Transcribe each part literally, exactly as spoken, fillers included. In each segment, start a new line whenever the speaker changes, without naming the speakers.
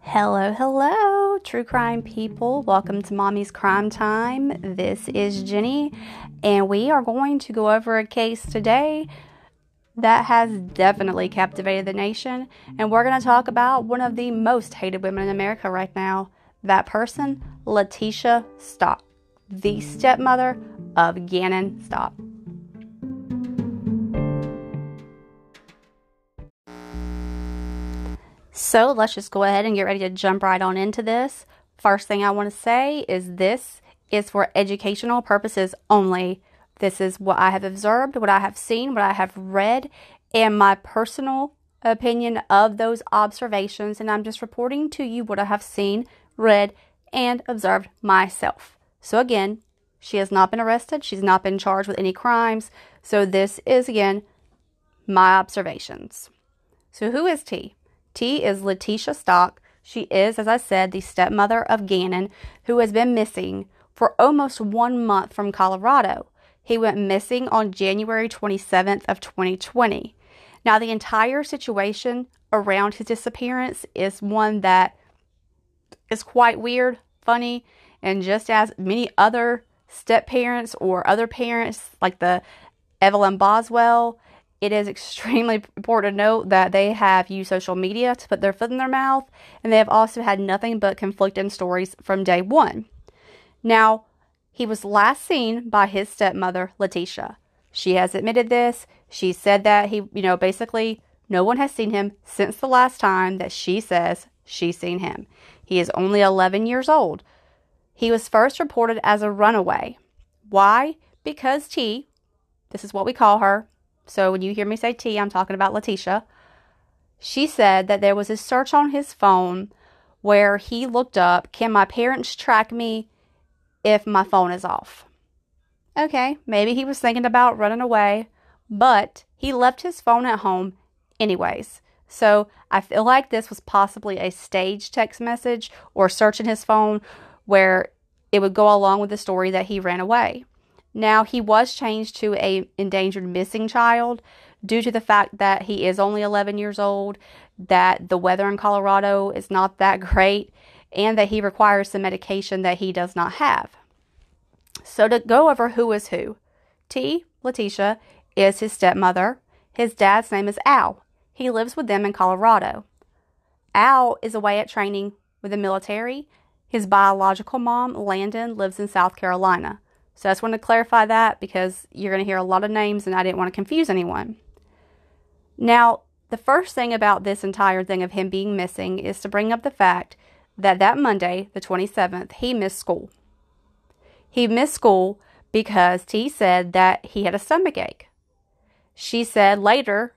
Hello, hello, true crime people. Welcome to Mommy's Crime Time. This is Jenny, and we are going to go over a case today that has definitely captivated the nation. And we're going to talk about one of the most hated women in America right now. That person, Letitia Stock, the stepmother of Gannon Stock. So let's just go ahead and get ready to jump right on into this. First thing I want to say is this is for educational purposes only. This is what I have observed, what I have seen, what I have read, and my personal opinion of those observations. And I'm just reporting to you what I have seen, read, and observed myself. So again, she has not been arrested. She's not been charged with any crimes. So this is, again, my observations. So who is T? T is Letitia Stock. She is, as I said, the stepmother of Gannon, who has been missing for almost one month from Colorado. He went missing on January twenty-seventh of twenty twenty. Now, the entire situation around his disappearance is one that is quite weird, funny, and just as many other step-parents or other parents like the Evelyn Boswell, it is extremely important to note that they have used social media to put their foot in their mouth, and they have also had nothing but conflicting stories from day one. Now, he was last seen by his stepmother, Letitia. She has admitted this. She said that he, you know, basically no one has seen him since the last time that she says she's seen him. He is only eleven years old. He was first reported as a runaway. Why? Because T, this is what we call her. So when you hear me say T, I'm talking about Letitia. She said that there was a search on his phone where he looked up, can my parents track me if my phone is off? Okay, maybe he was thinking about running away, but he left his phone at home anyways. So I feel like this was possibly a staged text message or search in his phone where it would go along with the story that he ran away. Now, he was changed to a endangered missing child due to the fact that he is only eleven years old, that the weather in Colorado is not that great, and that he requires some medication that he does not have. So to go over who is who, T, Letitia, is his stepmother. His dad's name is Al. He lives with them in Colorado. Al is away at training with the military. His biological mom, Landon, lives in South Carolina. So I just want to clarify that because you're going to hear a lot of names and I didn't want to confuse anyone. Now, the first thing about this entire thing of him being missing is to bring up the fact that that Monday, the twenty-seventh, he missed school. He missed school because T said that he had a stomach ache. She said later,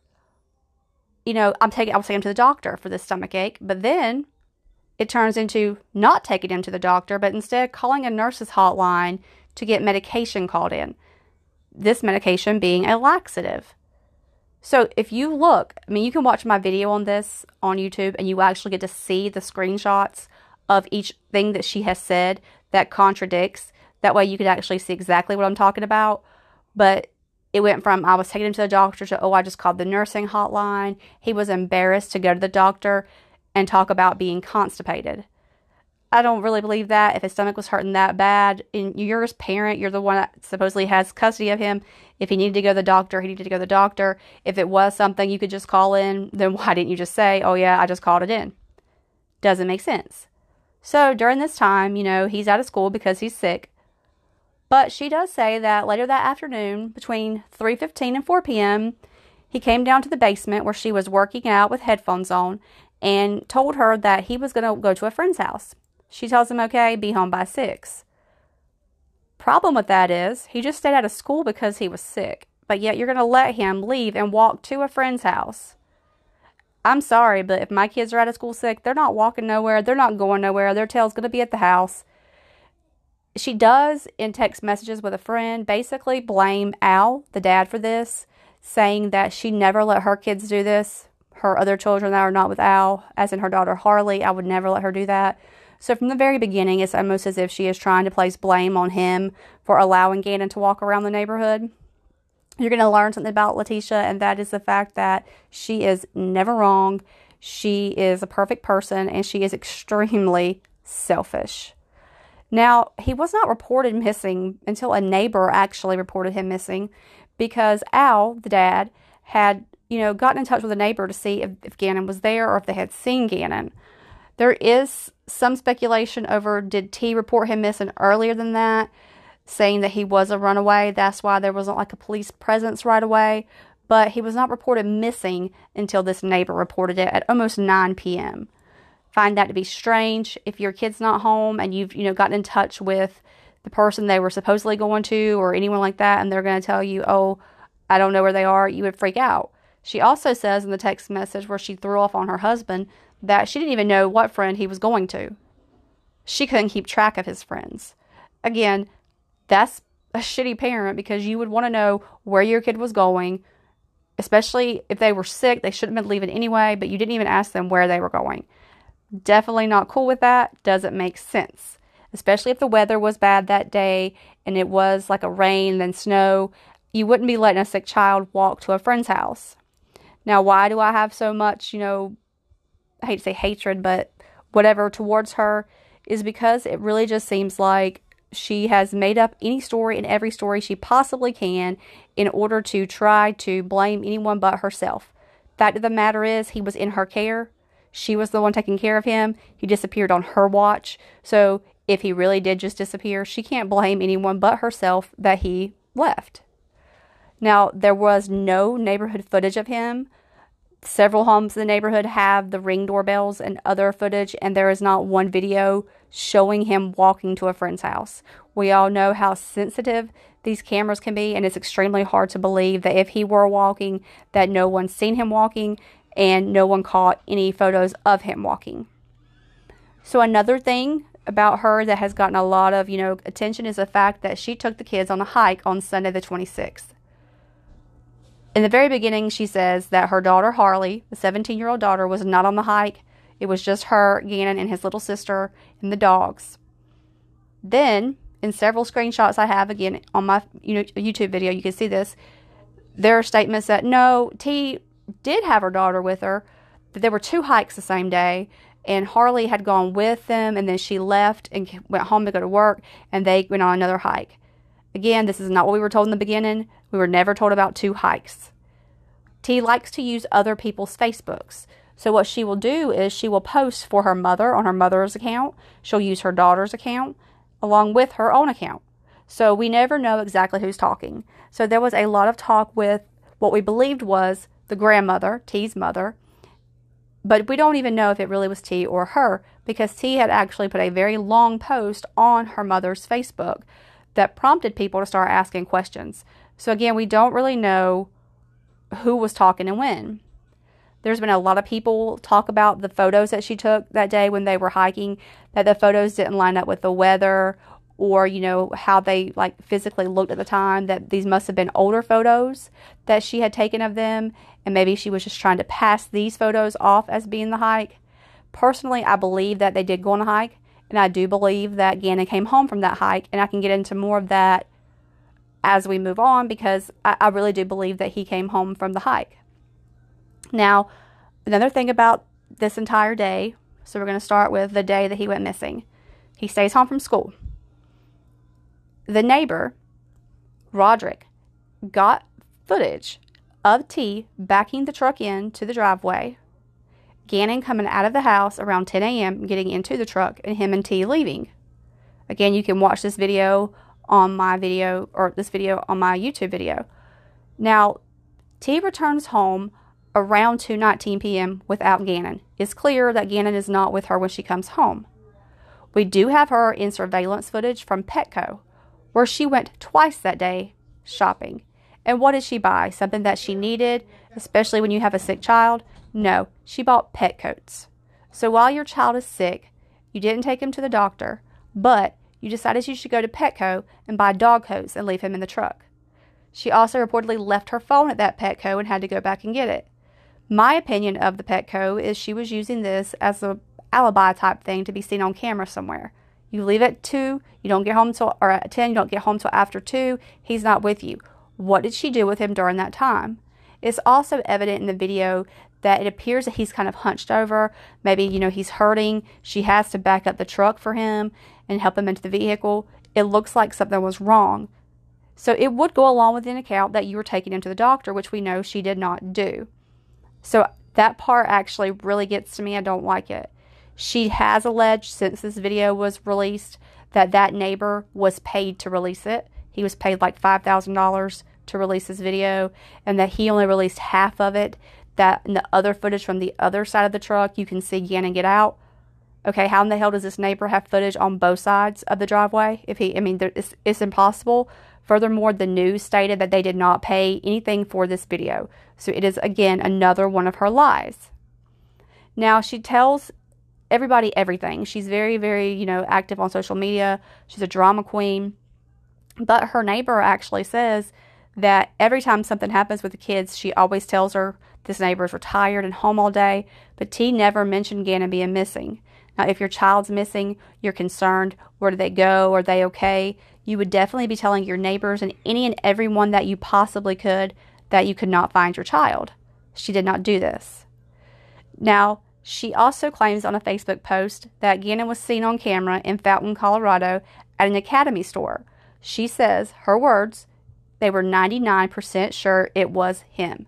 you know, I'm taking, I was taking him to the doctor for this stomach ache, but then it turns into not taking him to the doctor, but instead calling a nurse's hotline to get medication called in. This medication being a laxative. So if you look, I mean, you can watch my video on this on YouTube and you actually get to see the screenshots of each thing that she has said that contradicts. That way you could actually see exactly what I'm talking about. But it went from, I was taking him to the doctor to, oh, I just called the nursing hotline. He was embarrassed to go to the doctor and talk about being constipated. I don't really believe that. If his stomach was hurting that bad, and you're his parent, you're the one that supposedly has custody of him. If he needed to go to the doctor, he needed to go to the doctor. If it was something you could just call in, then why didn't you just say, oh yeah, I just called it in? Doesn't make sense. So during this time, you know, he's out of school because he's sick. But she does say that later that afternoon, between three fifteen and four p.m., he came down to the basement where she was working out with headphones on and told her that he was going to go to a friend's house. She tells him, okay, be home by six. Problem with that is, he just stayed out of school because he was sick. But yet you're going to let him leave and walk to a friend's house. I'm sorry, but if my kids are out of school sick, they're not walking nowhere. They're not going nowhere. Their tail's going to be at the house. She does, in text messages with a friend, basically blame Al, the dad, for this, saying that she never let her kids do this. Her other children that are not with Al, as in her daughter Harley, I would never let her do that. So from the very beginning, it's almost as if she is trying to place blame on him for allowing Gannon to walk around the neighborhood. You're going to learn something about Letitia, and that is the fact that she is never wrong. She is a perfect person, and she is extremely selfish. Now, he was not reported missing until a neighbor actually reported him missing, because Al, the dad, had, you know, gotten in touch with a neighbor to see if, if Gannon was there or if they had seen Gannon. There is some speculation over, did T report him missing earlier than that, saying that he was a runaway. That's why there wasn't like a police presence right away. But he was not reported missing until this neighbor reported it at almost nine p.m. Find that to be strange. If your kid's not home and you've, you know, gotten in touch with the person they were supposedly going to or anyone like that, and they're going to tell you, oh, I don't know where they are, you would freak out. She also says in the text message where she threw off on her husband that she didn't even know what friend he was going to. She couldn't keep track of his friends. Again, that's a shitty parent, because you would want to know where your kid was going, especially if they were sick. They shouldn't have been leaving anyway, but you didn't even ask them where they were going. Definitely not cool with that. Doesn't make sense. Especially if the weather was bad that day and it was like a rain then snow. You wouldn't be letting a sick child walk to a friend's house. Now, why do I have so much, you know, I hate to say hatred, but whatever towards her, is because it really just seems like she has made up any story and every story she possibly can in order to try to blame anyone but herself. Fact of the matter is, he was in her care. She was the one taking care of him. He disappeared on her watch. So if he really did just disappear, she can't blame anyone but herself that he left. Now, there was no neighborhood footage of him. Several homes in the neighborhood have the Ring doorbells and other footage, and there is not one video showing him walking to a friend's house. We all know how sensitive these cameras can be, and it's extremely hard to believe that if he were walking, that no one's seen him walking, and no one caught any photos of him walking. So another thing about her that has gotten a lot of, you know, attention is the fact that she took the kids on a hike on Sunday the twenty-sixth. In the very beginning, she says that her daughter Harley, the seventeen-year-old daughter, was not on the hike. It was just her, Gannon, and his little sister, and the dogs. Then, in several screenshots I have, again, on my you know, YouTube video, you can see this, there are statements that, no, T did have her daughter with her, that there were two hikes the same day, and Harley had gone with them, and then she left and went home to go to work, and they went on another hike. Again, this is not what we were told in the beginning. We were never told about two hikes. T likes to use other people's Facebooks. So what she will do is she will post for her mother on her mother's account. She'll use her daughter's account along with her own account. So we never know exactly who's talking. So there was a lot of talk with what we believed was the grandmother, T's mother. But we don't even know if it really was T or her, because T had actually put a very long post on her mother's Facebook that prompted people to start asking questions. So again, we don't really know who was talking and when. There's been a lot of people talk about the photos that she took that day when they were hiking, that the photos didn't line up with the weather or, you know, how they like physically looked at the time, that these must have been older photos that she had taken of them, and maybe she was just trying to pass these photos off as being the hike. Personally, I believe that they did go on a hike, and I do believe that Gannon came home from that hike, and I can get into more of that as we move on, because I, I really do believe that he came home from the hike. Now, another thing about this entire day, so we're going to start with the day that he went missing. He stays home from school. The neighbor, Roderick, got footage of T backing the truck in to the driveway, Gannon coming out of the house around ten a.m., getting into the truck, and him and T leaving. Again, you can watch this video on my video, or this video on my YouTube video. Now, T returns home around two nineteen p.m. without Gannon. It's clear that Gannon is not with her when she comes home. We do have her in surveillance footage from Petco, where she went twice that day shopping. And what did she buy? Something that she needed, especially when you have a sick child? No, she bought pet coats. So while your child is sick, you didn't take him to the doctor, but you decided you should go to Petco and buy dog coats and leave him in the truck. She also reportedly left her phone at that Petco and had to go back and get it. My opinion of the Petco is she was using this as a alibi type thing to be seen on camera somewhere. You leave at two, you don't get home till, or at ten, you don't get home till after two, he's not with you. What did she do with him during that time? It's also evident in the video that it appears that he's kind of hunched over. Maybe, you know, he's hurting. She has to back up the truck for him and help him into the vehicle. It looks like something was wrong. So it would go along with an account that you were taking him to the doctor, which we know she did not do. So that part actually really gets to me. I don't like it. She has alleged, since this video was released, that that neighbor was paid to release it. He was paid like five thousand dollars to release this video, and that he only released half of it. That in the other footage from the other side of the truck, you can see Gannon get out. Okay, how in the hell does this neighbor have footage on both sides of the driveway? If he, I mean, there, it's, it's impossible. Furthermore, the news stated that they did not pay anything for this video. So it is, again, another one of her lies. Now, she tells everybody everything. She's very, very, you know, active on social media. She's a drama queen. But her neighbor actually says that every time something happens with the kids, she always tells her this neighbor is retired and home all day. But T never mentioned Gannon being missing. Now, if your child's missing, you're concerned, where do they go? Are they okay? You would definitely be telling your neighbors and any and everyone that you possibly could that you could not find your child. She did not do this. Now, she also claims on a Facebook post that Gannon was seen on camera in Fountain, Colorado at an Academy store. She says, her words, they were ninety-nine percent sure it was him.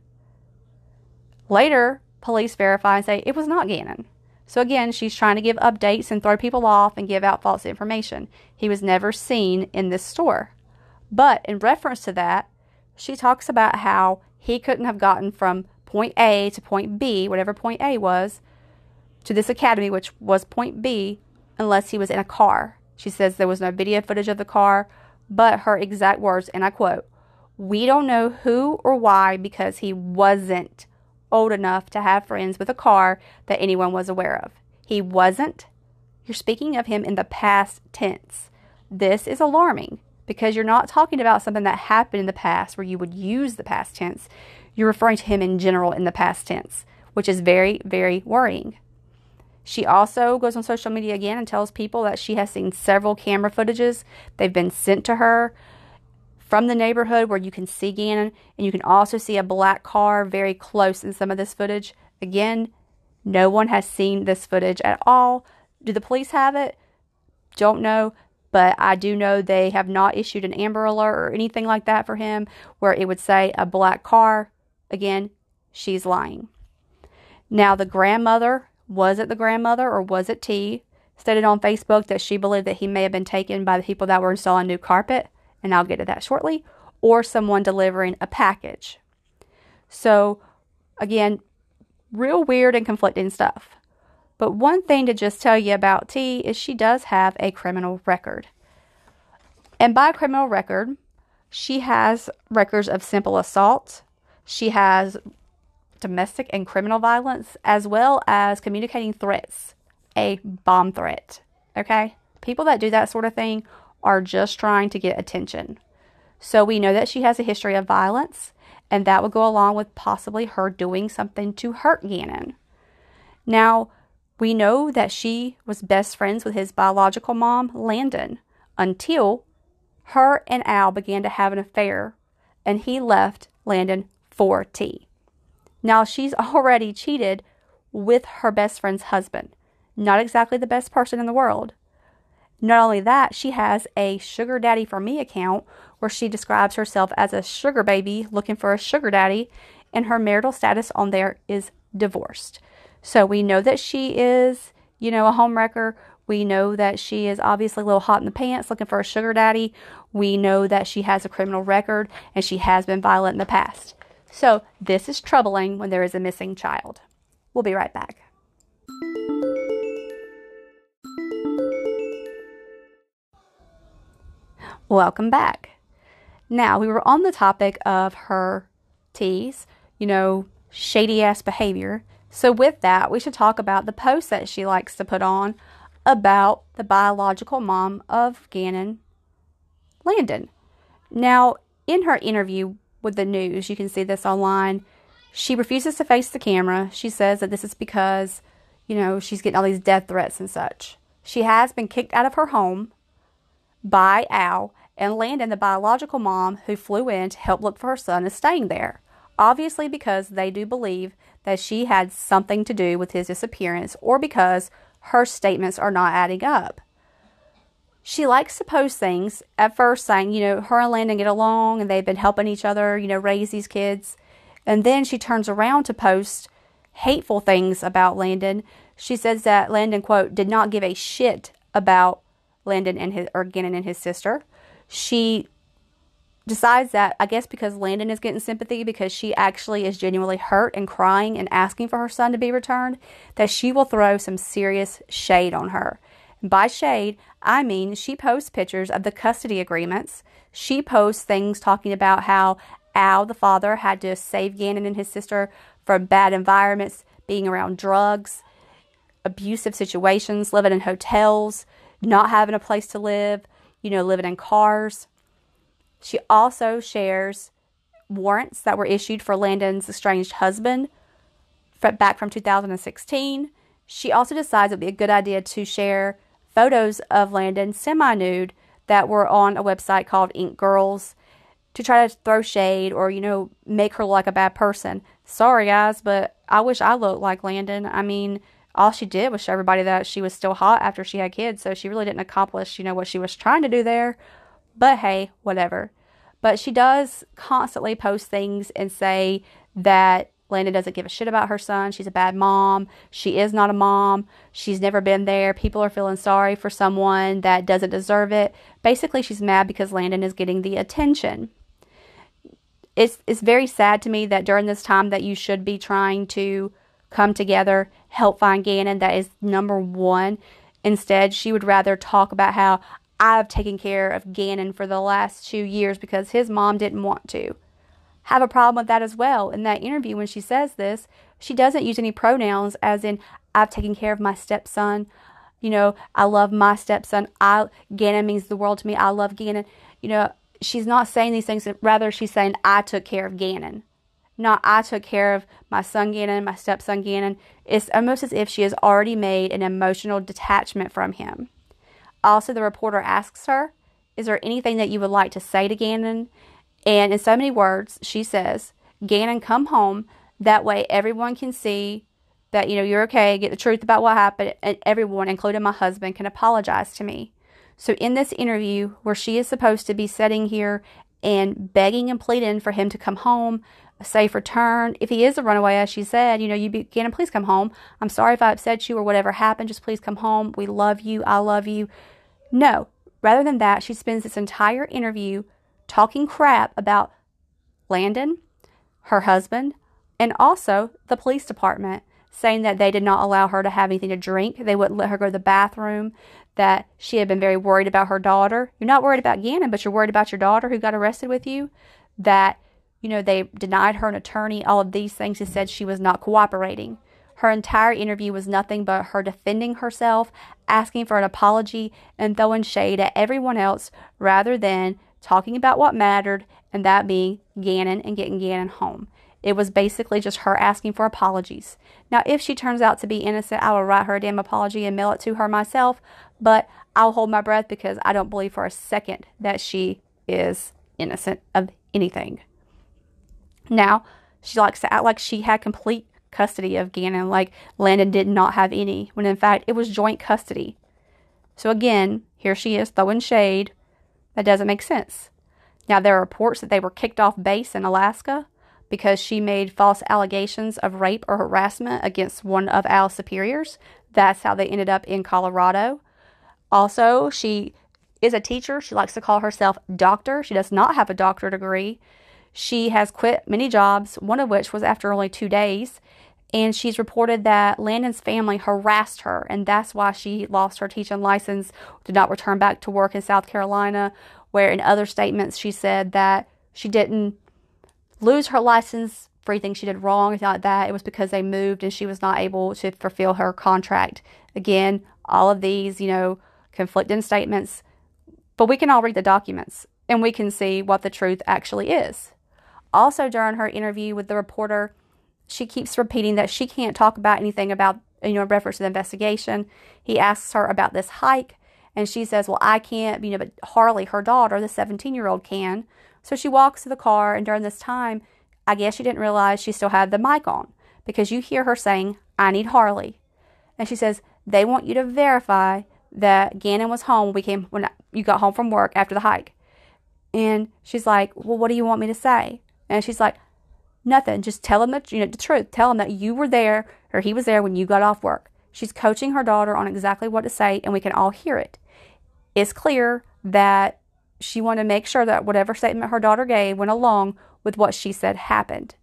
Later, police verify and say it was not Gannon. So again, she's trying to give updates and throw people off and give out false information. He was never seen in this store. But in reference to that, she talks about how he couldn't have gotten from point A to point B, whatever point A was, to this academy, which was point B, unless he was in a car. She says there was no video footage of the car, but her exact words, and I quote, "We don't know who or why because he wasn't old enough to have friends with a car that anyone was aware of." He wasn't. You're speaking of him in the past tense. This is alarming because you're not talking about something that happened in the past where you would use the past tense. You're referring to him in general in the past tense, which is very, very worrying. She also goes on social media again and tells people that she has seen several camera footages. They've been sent to her from the neighborhood where you can see Gannon, and you can also see a black car very close in some of this footage. Again, no one has seen this footage at all. Do the police have it? Don't know, but I do know they have not issued an Amber Alert or anything like that for him where it would say a black car. Again, she's lying. Now, the grandmother, was it the grandmother or was it T, stated on Facebook that she believed that he may have been taken by the people that were installing new carpet, and I'll get to that shortly, or someone delivering a package. So, again, real weird and conflicting stuff. But one thing to just tell you about T is she does have a criminal record. And by criminal record, she has records of simple assault. She has domestic and criminal violence, as well as communicating threats, a bomb threat. Okay? People that do that sort of thing are just trying to get attention. So we know that she has a history of violence, and that would go along with possibly her doing something to hurt Gannon. Now, we know that she was best friends with his biological mom, Landon, until her and Al began to have an affair, and he left Landon for T. Now, she's already cheated with her best friend's husband. Not exactly the best person in the world. Not only that, she has a Sugar Daddy for Me account where she describes herself as a sugar baby looking for a sugar daddy, and her marital status on there is divorced. So we know that she is, you know, a homewrecker. We know that she is obviously a little hot in the pants looking for a sugar daddy. We know that she has a criminal record and she has been violent in the past. So this is troubling when there is a missing child. We'll be right back. Welcome back. Now, we were on the topic of her T's, you know, shady ass behavior. So with that, we should talk about the post that she likes to put on about the biological mom of Gannon, Landon. Now, in her interview with the news, you can see this online, she refuses to face the camera. She says that this is because, you know, she's getting all these death threats and such. She has been kicked out of her home by Al, and Landon, the biological mom who flew in to help look for her son, is staying there. obviously because they do believe that she had something to do with his disappearance or because her statements are not adding up. She likes to post things, at first saying, you know, her and Landon get along and they've been helping each other, you know, raise these kids. And then she turns around to post hateful things about Landon. She says that Landon, quote, did not give a shit about Landon and his, or Gannon and his sister. She decides that, I guess because Landon is getting sympathy, because she actually is genuinely hurt and crying and asking for her son to be returned, that she will throw some serious shade on her. And by shade, I mean she posts pictures of the custody agreements. She posts things talking about how Al, the father, had to save Gannon and his sister from bad environments, being around drugs, abusive situations, living in hotels, not having a place to live, you know, living in cars. She also shares warrants that were issued for Landon's estranged husband back from two thousand sixteen. She also decides it would be a good idea to share photos of Landon semi-nude that were on a website called Ink Girls to try to throw shade or, you know, make her look like a bad person. Sorry, guys, but I wish I looked like Landon. I mean, all she did was show everybody that she was still hot after she had kids, so she really didn't accomplish, you know, what she was trying to do there. But hey, whatever. But she does constantly post things and say that Landon doesn't give a shit about her son. She's a bad mom. She is not a mom. She's never been there. People are feeling sorry for someone that doesn't deserve it. Basically, she's mad because Landon is getting the attention. It's, it's very sad to me that during this time that you should be trying to come together, help find Gannon, that is number one. Instead, she would rather talk about how I've taken care of Gannon for the last two years because his mom didn't want to. Have a problem with that as well. In that interview, when she says this, she doesn't use any pronouns as in, I've taken care of my stepson. You know, I love my stepson. I Gannon means the world to me. I love Gannon. You know, she's not saying these things. Rather, she's saying, I took care of Gannon. Not, I took care of my son Gannon, my stepson Gannon. It's almost as if she has already made an emotional detachment from him. Also, the reporter asks her, is there anything that you would like to say to Gannon? And in so many words, she says, Gannon, come home. That way everyone can see that, you know, you're okay, get the truth about what happened, and everyone, including my husband, can apologize to me. So in this interview, where she is supposed to be sitting here and begging and pleading for him to come home, a safe return, if he is a runaway, as she said, you know, you be, Gannon, please come home. I'm sorry if I upset you or whatever happened. Just please come home. We love you. I love you. No. Rather than that, she spends this entire interview talking crap about Landon, her husband, and also the police department, saying that they did not allow her to have anything to drink. They wouldn't let her go to the bathroom, that she had been very worried about her daughter. You're not worried about Gannon, but you're worried about your daughter who got arrested with you. That, you know, they denied her an attorney. All of these things. She said she was not cooperating. Her entire interview was nothing but her defending herself, asking for an apology, and throwing shade at everyone else rather than talking about what mattered, and that being Gannon and getting Gannon home. It was basically just her asking for apologies. Now, if she turns out to be innocent, I will write her a damn apology and mail it to her myself, but I'll hold my breath because I don't believe for a second that she is innocent of anything. Now, she likes to act like she had complete custody of Gannon, like Landon did not have any, when in fact it was joint custody. So again, here she is throwing shade. That doesn't make sense. Now, there are reports that they were kicked off base in Alaska because she made false allegations of rape or harassment against one of Al's superiors. That's how they ended up in Colorado. Also, she is a teacher. She likes to call herself doctor. She does not have a doctorate degree. She has quit many jobs, one of which was after only two days. And she's reported that Landon's family harassed her, and that's why she lost her teaching license, did not return back to work in South Carolina, where in other statements she said that she didn't lose her license for anything she did wrong, anything like that. It was because they moved and she was not able to fulfill her contract. Again, all of these, you know, conflicting statements. But we can all read the documents, and we can see what the truth actually is. Also, during her interview with the reporter, she keeps repeating that she can't talk about anything about, you know, in reference to the investigation. He asks her about this hike, and she says, well, I can't, you know, but Harley, her daughter, the seventeen-year-old, can. So she walks to the car, and during this time, I guess she didn't realize she still had the mic on, because you hear her saying, "I need Harley." And she says, "They want you to verify that Gannon was home when we came, when you got home from work after the hike." And she's like, "Well, what do you want me to say?" And she's like, "Nothing. Just tell him the, you know, the truth. Tell him that you were there, or he was there when you got off work." She's coaching her daughter on exactly what to say, and we can all hear it. It's clear that she wanted to make sure that whatever statement her daughter gave went along with what she said happened.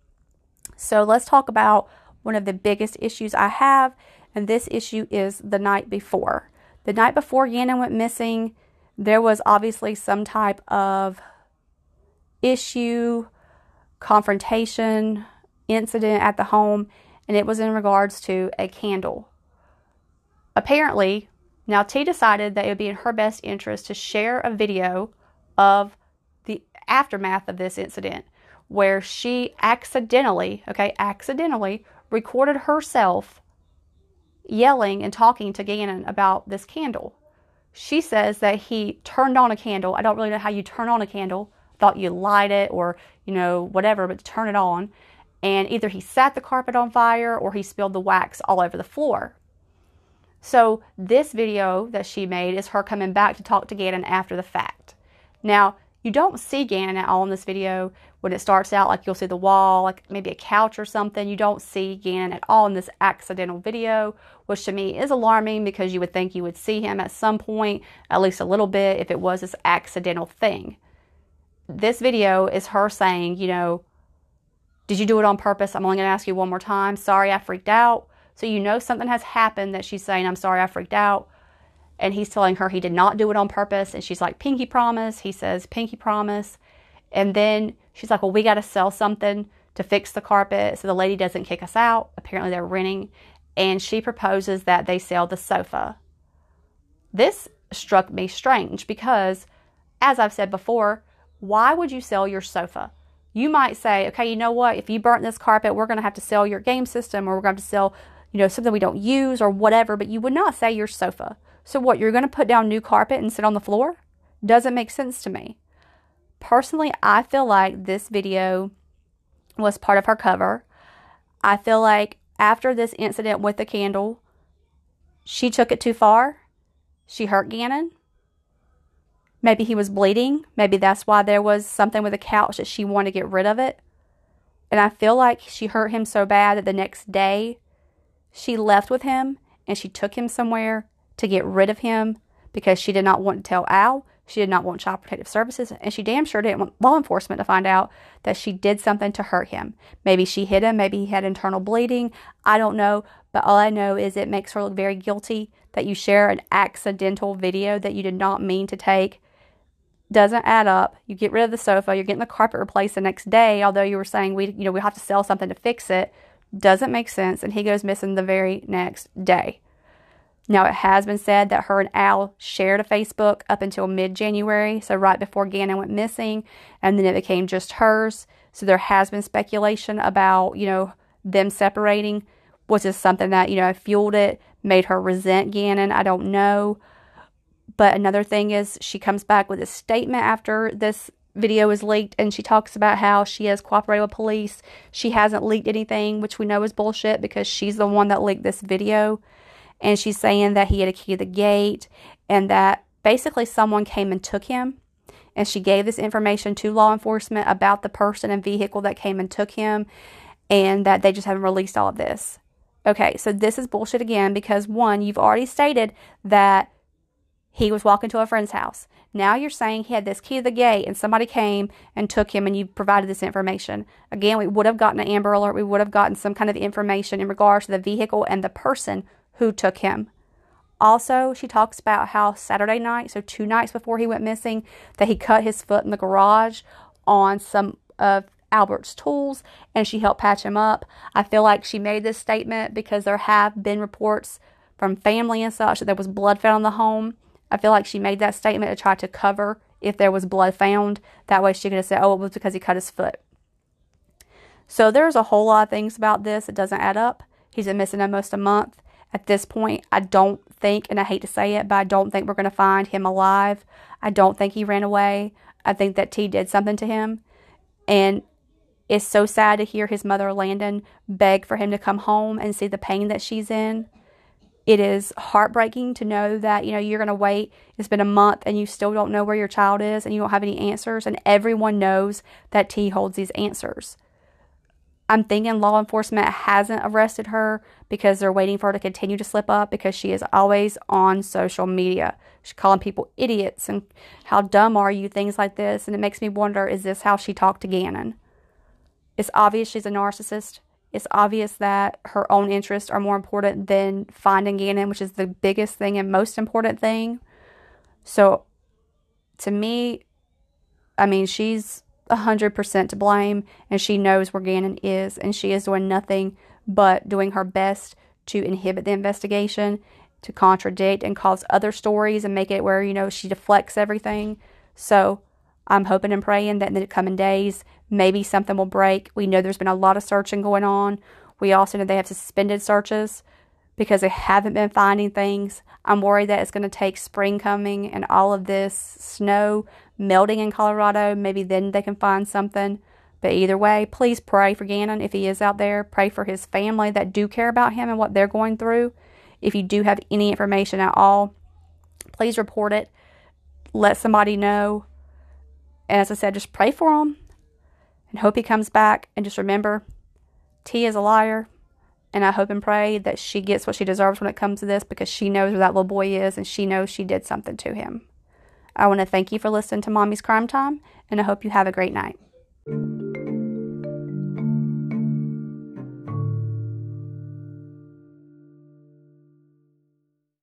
So let's talk about one of the biggest issues I have, and this issue is the night before. The night before Gannon went missing, there was obviously some type of issue, confrontation, incident at the home, and it was in regards to a candle. Apparently, now T decided that it would be in her best interest to share a video of the aftermath of this incident, where she accidentally, okay, accidentally recorded herself yelling and talking to Gannon about this candle. She says that he turned on a candle. I don't really know how you turn on a candle. Thought you light it or, you know, whatever, but to turn it on. And either he set the carpet on fire or he spilled the wax all over the floor. So this video that she made is her coming back to talk to Gannon after the fact. Now, you don't see Gannon at all in this video. When it starts out, like, you'll see the wall, like maybe a couch or something. You don't see Gannon at all in this accidental video, which to me is alarming, because you would think you would see him at some point, at least a little bit, if it was this accidental thing. This video is her saying, you know, "Did you do it on purpose? I'm only going to ask you one more time. Sorry, I freaked out." So you know something has happened that she's saying, "I'm sorry, I freaked out." And he's telling her he did not do it on purpose. And she's like, "Pinky promise." He says, "Pinky promise." And then she's like, "Well, we got to sell something to fix the carpet so the lady doesn't kick us out." Apparently they're renting. And she proposes that they sell the sofa. This struck me strange because, as I've said before, why would you sell your sofa? You might say, okay, you know what? If you burnt this carpet, we're going to have to sell your game system, or we're going to have to sell, you know, something we don't use or whatever, but you would not say your sofa. So what, you're going to put down new carpet and sit on the floor? Doesn't make sense to me. Personally, I feel like this video was part of her cover. I feel like after this incident with the candle, she took it too far. She hurt Gannon. Maybe he was bleeding. Maybe that's why there was something with the couch that she wanted to get rid of it. And I feel like she hurt him so bad that the next day she left with him and she took him somewhere to get rid of him, because she did not want to tell Al. She did not want Child Protective Services, and she damn sure didn't want law enforcement to find out that she did something to hurt him. Maybe she hit him. Maybe he had internal bleeding. I don't know. But all I know is it makes her look very guilty that you share an accidental video that you did not mean to take. Doesn't add up. You get rid of the sofa. You're getting the carpet replaced the next day, although you were saying we, you know, we have to sell something to fix it. Doesn't make sense. And he goes missing the very next day. Now, it has been said that her and Al shared a Facebook up until mid-January, so right before Gannon went missing, and then it became just hers. So there has been speculation about, you know, them separating. Was this something that, you know, fueled it, made her resent Gannon? I don't know. But another thing is, she comes back with a statement after this video is leaked, and she talks about how she has cooperated with police. She hasn't leaked anything, which we know is bullshit, because she's the one that leaked this video. And she's saying that he had a key to the gate, and that basically someone came and took him. And she gave this information to law enforcement about the person and vehicle that came and took him, and that they just haven't released all of this. Okay, so this is bullshit again, because one, you've already stated that he was walking to a friend's house. Now you're saying he had this key to the gate and somebody came and took him, and you provided this information. Again, we would have gotten an Amber Alert. We would have gotten some kind of information in regards to the vehicle and the person who took him. Also, she talks about how Saturday night, so two nights before he went missing, that he cut his foot in the garage on some of Albert's tools, and she helped patch him up. I feel like she made this statement because there have been reports from family and such that there was blood found in the home. I feel like she made that statement to try to cover if there was blood found. That way she could have said, oh, it was because he cut his foot. So there's a whole lot of things about this that doesn't add up. He's been missing almost a month. At this point, I don't think, and I hate to say it, but I don't think we're going to find him alive. I don't think he ran away. I think that T did something to him. And It's so sad to hear his mother, Landon, beg for him to come home and see the pain that she's in. It is heartbreaking to know that, you know, you're going to wait. It's been a month and you still don't know where your child is and you don't have any answers. And everyone knows that T holds these answers. I'm thinking law enforcement hasn't arrested her because they're waiting for her to continue to slip up, because she is always on social media. She's calling people idiots and how dumb are you, things like this. And it makes me wonder, is this how she talked to Gannon? It's obvious she's a narcissist. It's obvious that her own interests are more important than finding Gannon, which is the biggest thing and most important thing. So, to me, I mean, she's one hundred percent to blame, and she knows where Gannon is, and she is doing nothing but doing her best to inhibit the investigation, to contradict and cause other stories and make it where, you know, she deflects everything. So, I'm hoping and praying that in the coming days, maybe something will break. We know there's been a lot of searching going on. We also know they have suspended searches because they haven't been finding things. I'm worried that it's going to take spring coming and all of this snow melting in Colorado. Maybe then they can find something. But either way, please pray for Gannon if he is out there. Pray for his family that do care about him and what they're going through. If you do have any information at all, please report it. Let somebody know. And as I said, just pray for him and hope he comes back. And just remember, T is a liar. And I hope and pray that she gets what she deserves when it comes to this, because she knows where that little boy is and she knows she did something to him. I want to thank you for listening to Mommy's Crime Time, and I hope you have a great night.